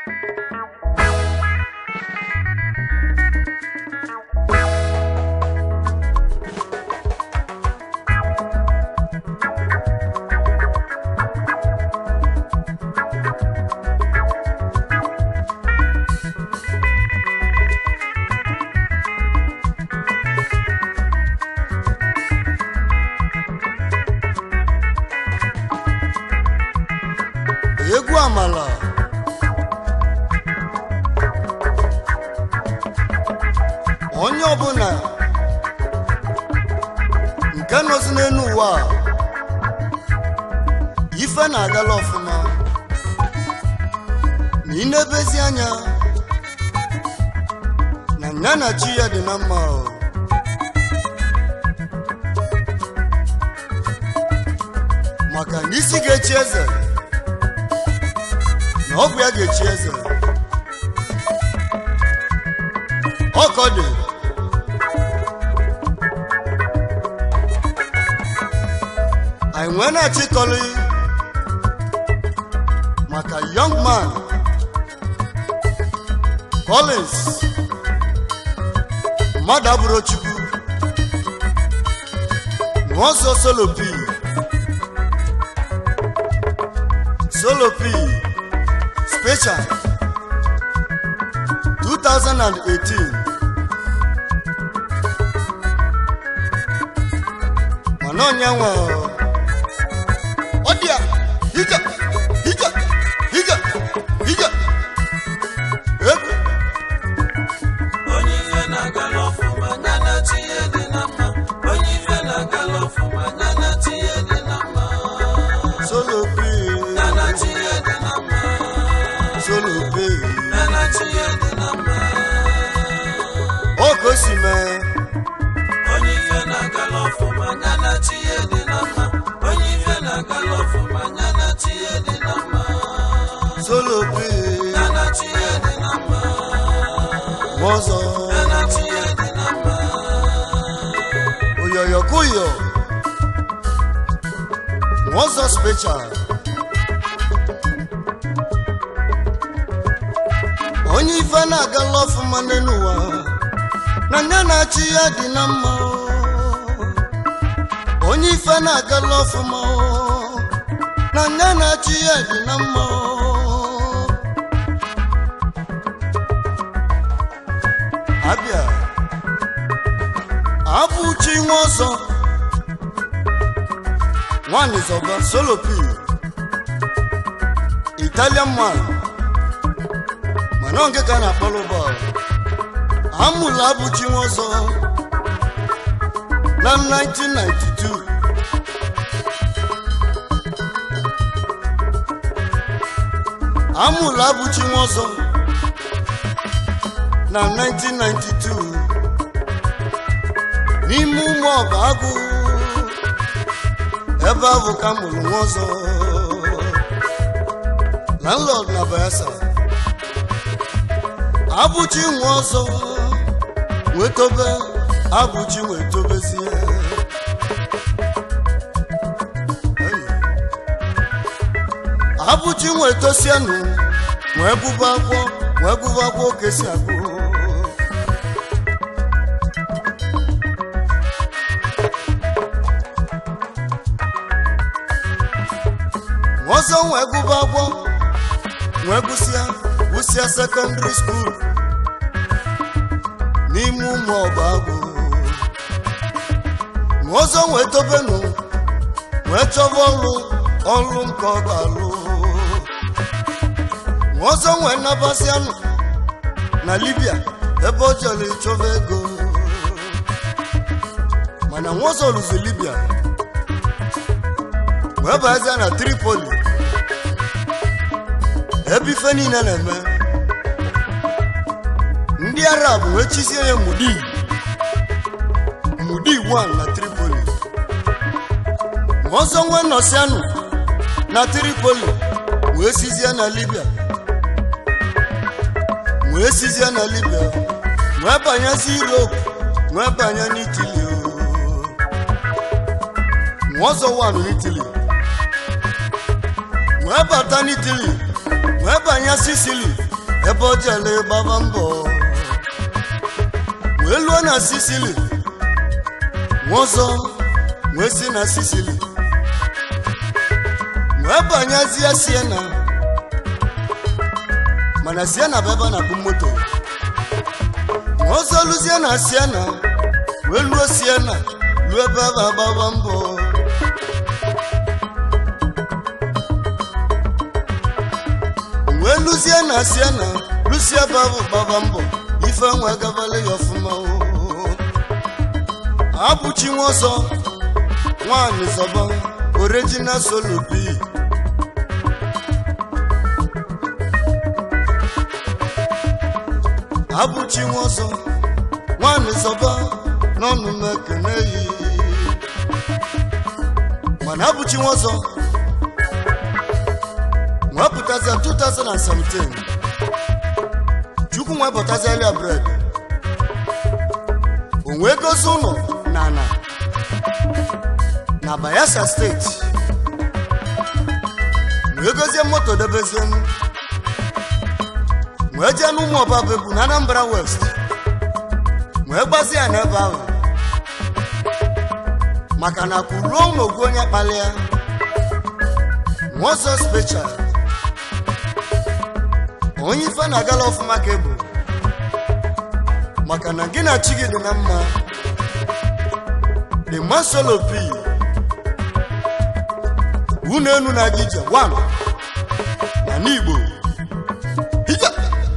egwu amala onye ọbụla nke nọzi n'elu ụwa ife na-agala ọfụma na inebezi anya na nya na chi ya dị na mma maka na isi ga-echi eze na ọgwụ ya ga-echi eze ọkọ dị anyị nwee na-achịkọrị maka young man Collins mmadụ abụrụ Chukwu n'ọzọ Solo P Special 2018 mana onye nwe ọdịa ije egwu onye ife na-agala ọfụma ya na chi ya dị na mma onye ife na-agala ọfụma ya na chi ya dị na mma Solo P ya na chi ya dị na mma Solo P ya na chi ya dị na mma oge o si mee onye ife na-agala ọfụma ya na chi ya dị na mma onye ife na-agala ọfụma ya na chi ya dị na mma Solo P ya na chi ya dị na mma ọzọ ya na chi ya dị na mma oyoyokuyo ọzọ Special onye ife na-agala ọfụma n'ụwa na nya na-achị ya dị na mma onye ife na-agala ọfụma na nya na-achị ya dị na mma abịa abụchi nwa ọzọ nwanyị zọba Solo P Italian man mana nke ka na-akpọrọ bọọlụ amụla abụchi nwa ọzọ na 1992 amụla abụchi nwa ọzọ na 1992 n'ime ụmụ ọba agụ ebe ahụ ka mụrụ nwa ọzọ landlord na Bayelsa abụchi nwa ọzọ nwetobe abụchi nwetobezie abụchi nwetosianụ wee bụba akwọ oke si agụ ọzọ wee gụba akwọ wee gụsịa secondary school n'ime ụmụ ọba agụ ọzọ wee tobenụ wee chọba ọrụ nke ọ ga-alụ ọzọ wee nabasịanụ na Libya ebe ọ jere ịchọba ego mana ọzọ lụzi Libya wee bazia na Tripoli ebe ife niile na-eme ndị Arab wee chizie ya Mudi 1 na Tripoli ọzọ nwee nọsianụ na Tripoli wee sizie na Libya wee banyezi Europe wee banye n'Italy ọzọ wanụ n'Italy wee bata n'Italy wee banye Sicily ebe o jele gbaba mbọ wee luo na Sicily nwozo wee si na Sicily wee banyezie Siena mana Siena bụ ebe a na-akpụ moto nwozo luzie na Siena wee luo Siena luo ebe a gbaba mbọ wee luzie na Siena luzie ebe ahụ gbaba mbọ ife nwe gabale ya ọfụma abụchi nwozo nwanyị zọba original Solopi abụchi nwozo nwanyị zọba n'ọnụ m ekene yi mana abụchi nwozo nwepụtazi 2017 chukwu nwepụtazi elia bred onwe gozi ụlọ na Bayelsa steeti wee gozie moto debezie wee jee n'ụmụ ọba bebu na Anambra West wee gbazie ya n'ebe ahụ maka na kwuruo ụlọgwu onye kpalịa nwozo special onye ife na-agala ọfụma ka ebu maka na gị na chi gị dị na mma the man Solopi unu enu na gije 1 na n'Igbo hija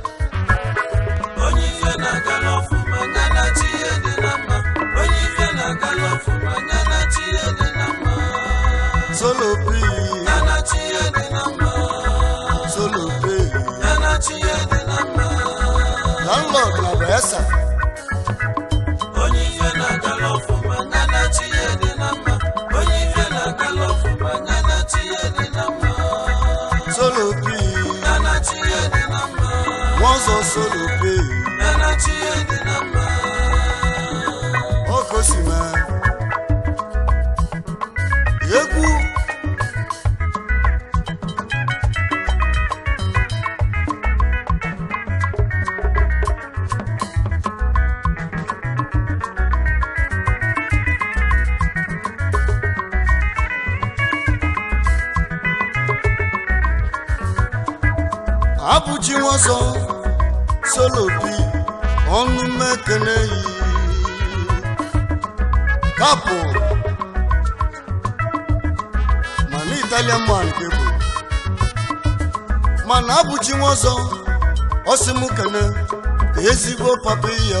onye ife na-agala ọfụma ya na chi ya dị na mma onye ife na-agala ọfụma ya na chi ya dị na mma Solopi ya na chi ya dị na mma Solopi ya na chi ya dị na mma landlord na Bayelsa onye ife na-agala ọfụma ya na chi ya dị na mma onye ife na-agala ọfụma ya na chi ya dị na mma Solopi ya na chi ya dị na mma nwozo Solopi ya na chi ya dị na mma okosima egwu abụchi nwozo Solopi ọnụ mekene yi kapụ mana Italian man ke bụ mana abụchi nwozo osimukene ezigbo papa ya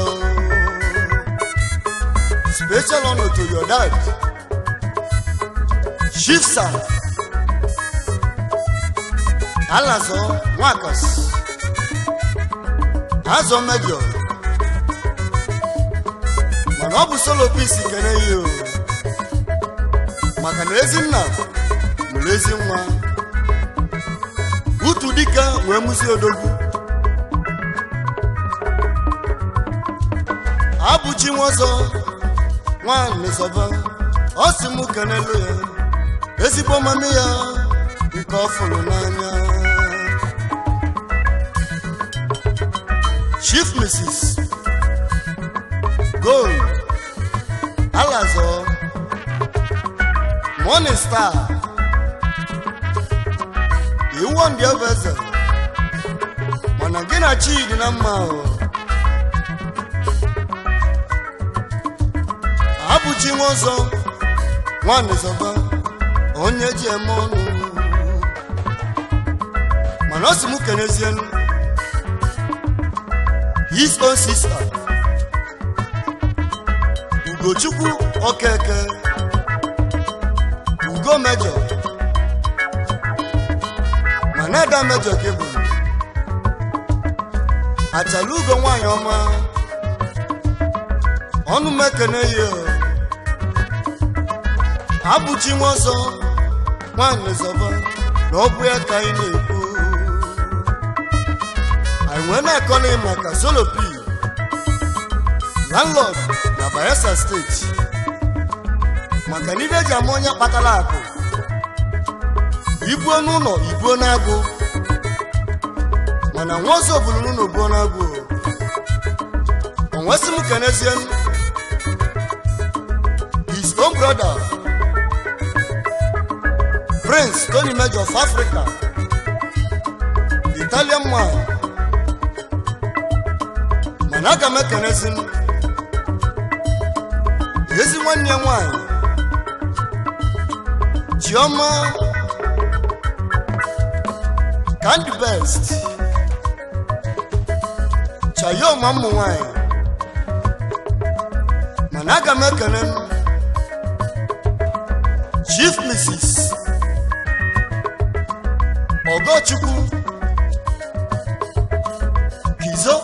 special honor to your dad Chief Sir Alazo Nwakas Azo Major mana ọ bụ Solopi si kene ya maka na Ezinna mụrụ ezi nwa utu dịka wee mụzi odogwu abụchi nwozo nwanne zọba ọ sị mụ kenelu ya ezigbo mami ya nke ọ fụrụ n'anya Chief Mrs. Gold Alazo Morning Star iwu ndị obeze mana gị na chi dị na mma abụchi nwozo nwanne zọba onye ji eme ọnụ mana ọ sị mụ kenezienu his own sister Ugochukwu Okeke Ugo Major mana Ada Major kebụ achala Ugo nwanyị ọma ọnụ mekene ya abụchi nwozo nwanne zọba na ọ bụ ya ka anyị na-ekwu anyị nwee na-akọla maka Solopi landlord na Bayelsa steeti maka na ibe ji ama onye kpatara akụ ibuo n'ụlọ ibuo n'agụ mana nwozo bulunu no bona go onwesi mu Canadian his own brother Prince Tony Major of Africa Italian man managa me Canadian yezi nwanne nwanyi Chioma can the best Chayo mamu wai Managa mekanen Chief Mrs. Ogochukwu Kizo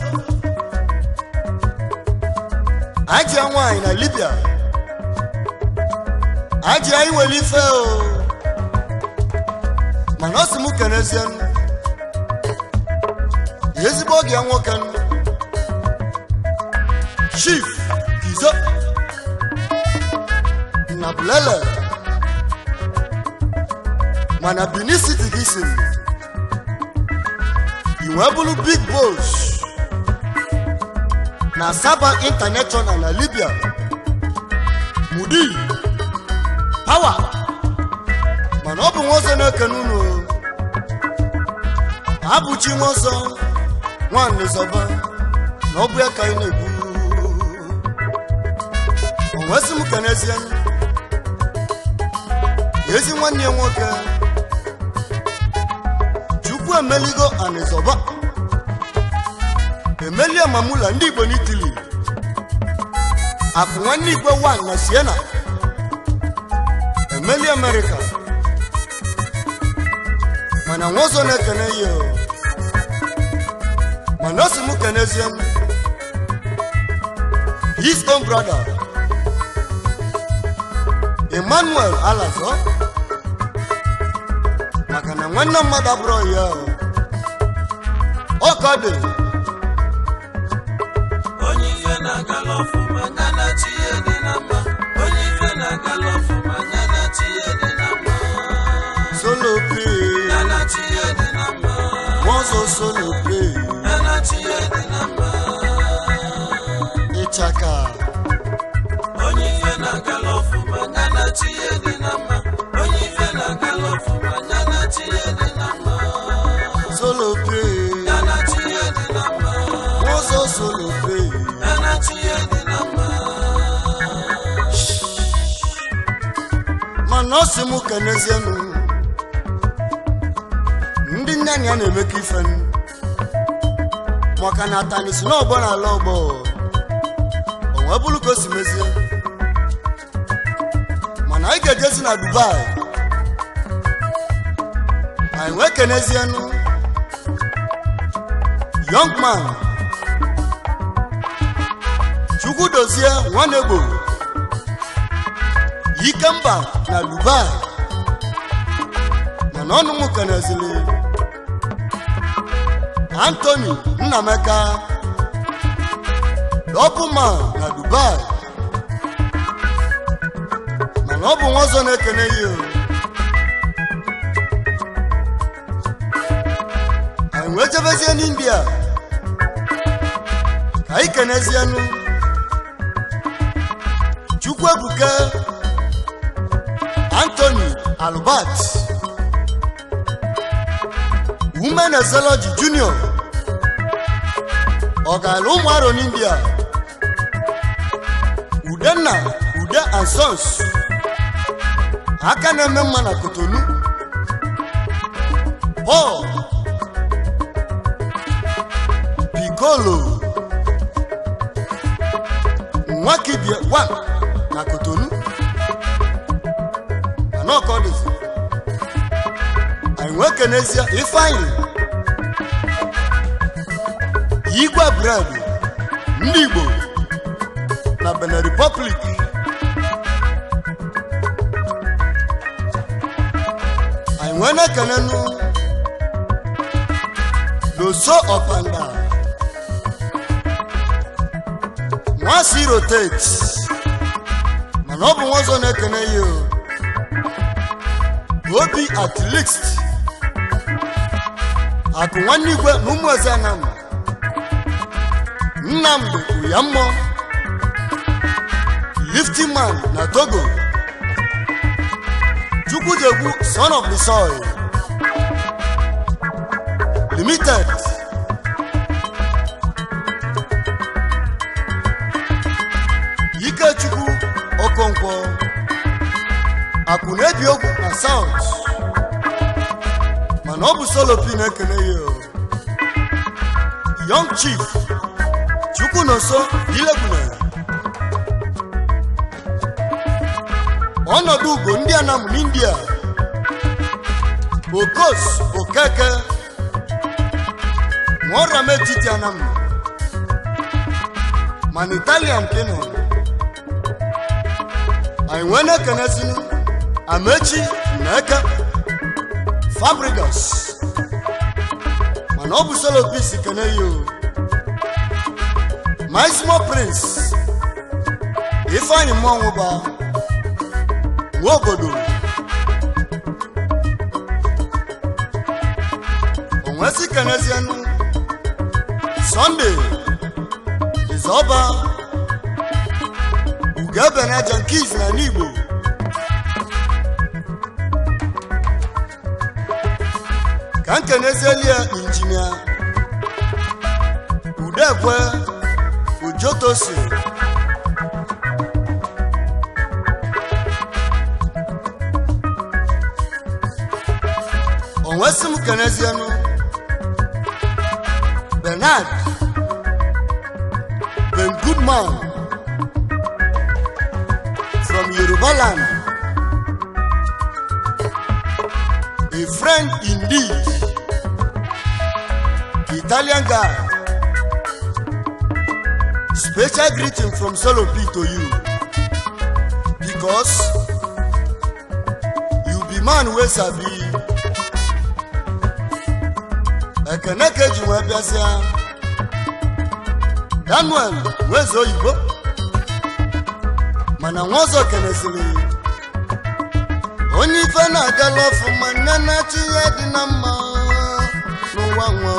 Aji wai na Libya Aji ayi welife o Manosi mu Canadian Yezbo gi anwokan Chief Kizo Nabulele Mana Benin City gisin Iwebulu Big Boss Na Saba International na Libya Mudi Power Mana obu nwozo na kanuno Abuchi nwozo Nwanne Zoba na obu ya ka inebu Onwesi mu Canadian Yezi nwanne nwoke Chukwu emeligo Anizoba Emelia Mamula ndị Igbo n'Italy Akụ nwanne Igwe 1 na Siena Emelia America Mana nwozo na-ekene yo Manosi mu Canadian his own brother Emmanuel Alazo Makana nwanna mmadụ bro ya Okode Onye ife na-agala ọfụma nyana chi ya dị na mma Onye ife na-agala ọfụma nyana chi ya dị na mma Solo play Nyana chi ya dị na mma Nwozo solo play Nyana chi ya dị na mma Ichaka Onye ife na-agala ọfụma nyana chi ya dị na mma Onye ife na-agala ọfụma nyana chi ya dị na mma Solo play Nyana chi ya dị na mma Nwozo solo play Nyana chi ya dị na mma Manosi mu Canadian Ndị nyanya ya na-emeka ifen Maka na tanisi na ọgbọ na ala ọgbọ Onwe bulu ka o si mezie Mana anyị ga-ejezi na Dubai Anyị nwee kenezienu Young man Chukwu dozie Nwanegbo Yikemba na Dubai Mana ọnụ mụ kenezili Anthony Nnameka Dokuma na Dubai Mana ọ bụ nwozo na-ekene ya Anyị wee jebezie n'India Ka anyị kenezienu Chukwuebuka Anthony Albert Women Zoology Junior Ọgala ụmụaro n'India Udenna Ude and Sons Aka na-eme mma na Kotonu Paul Piccolo Nwakibie 1 na Kotonu Anọkọdịzi Anyị nwee kenezie Ifeanyi Igwe bread ndị Igbo na Benin Republic Anyị nwee na-ekenenu Doso Ọpanda Nwasi rotate Mana ọ bụ nwozo na-ekene ya Obi at least akụ nwanne igwe na ụmụ eze Anam Nnamdi Uyammo Lifting Man na Togo Chukwujegwu Son of the Soil Limited Ikechukwu Okonkwo akụ na-ebi ogwu na South mana ọ bụ solo pi na-ekele ya Young Chief Chukwunoso Ilegbunere ọnọdụ ugo ndị Anam n'India Okos Okeke Nworametiti Anam mana Italian kino anyị nwee na-ekenezinu Amechi Nneka Fabregas mana ọ bụ solo pisi kene yo My Small Prince Ifeanyi Mmanwụba nwa obodo onwesi kenezienu Sunday Izoba Ugebe Junkies na Igbo ka nkenezelia Injinia Udekwe Ujotosi onwesi m kenezienu Bernard Ben Goodman from Yorubaland, a friend indeed, Italian guy. Special greeting from Solo P to you, because you be man wey sabi. Ekeneke jiwe biasia Daniel wezo oyibo mana nwozo kenesiri onye ife na-agala ọfụma nne na chi ya dị na mma n'ụwa nwa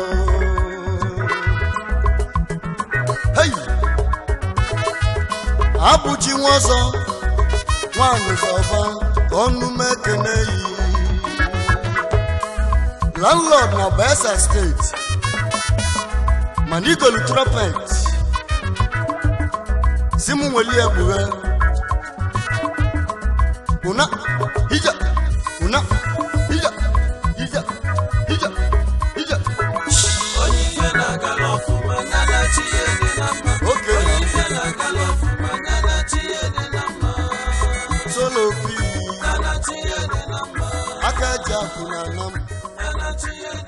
hey abụchi nwozo nwanyị zọba ọnụ mekene yi landlord na Bayelsa State Manigolu Trumpet Simu Nweli Egbuwe Una Hija Una Hija Hija Hija Hija Onyife na galofu mangana chiye de nama Okay Onyife na galofu mangana chiye de nama Solo P Nana chiye de nama Akaja kuna nam Nana chiye